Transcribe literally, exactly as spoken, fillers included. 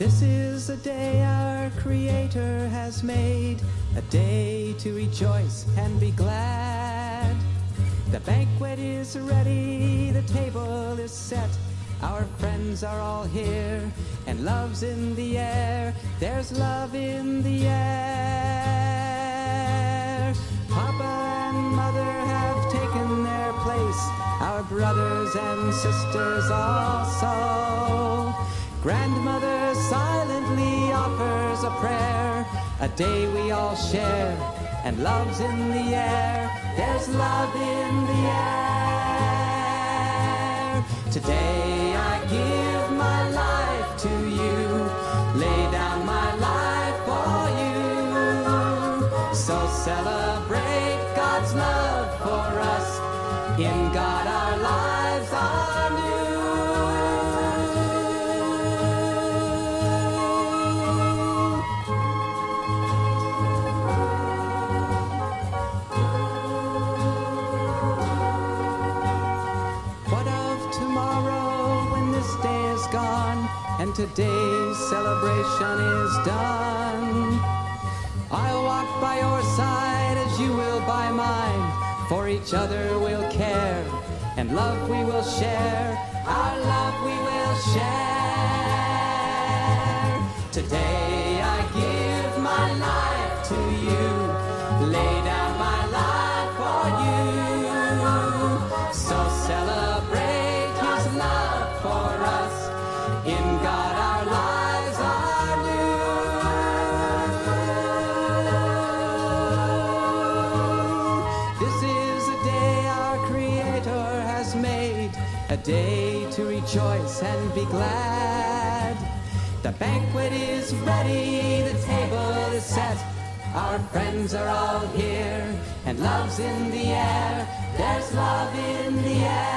This is a day our Creator has made, a day to rejoice and be glad. The banquet is ready, the table is set, our friends are all here, and love's in the air. There's love in the air. Papa and Mother have taken their place, our brothers and sisters also. Grandmother silently offers a prayer, a day we all share, and love's in the air. There's love in the air. Today I give my life to you, lay down my life for you. So celebrate God's love for us, in God our lives are new. Gone, and today's celebration is done. I'll walk by your side as you will by mine. For each other we'll care, and love we will share. Our love we will share. Today I give my life to you, lay down my life for you. So celebrate His love for us, in God our lives are new. This is a day our Creator has made, a day to rejoice and be glad. The banquet is ready, the table is set, our friends are all here, and love's in the air. There's love in the air.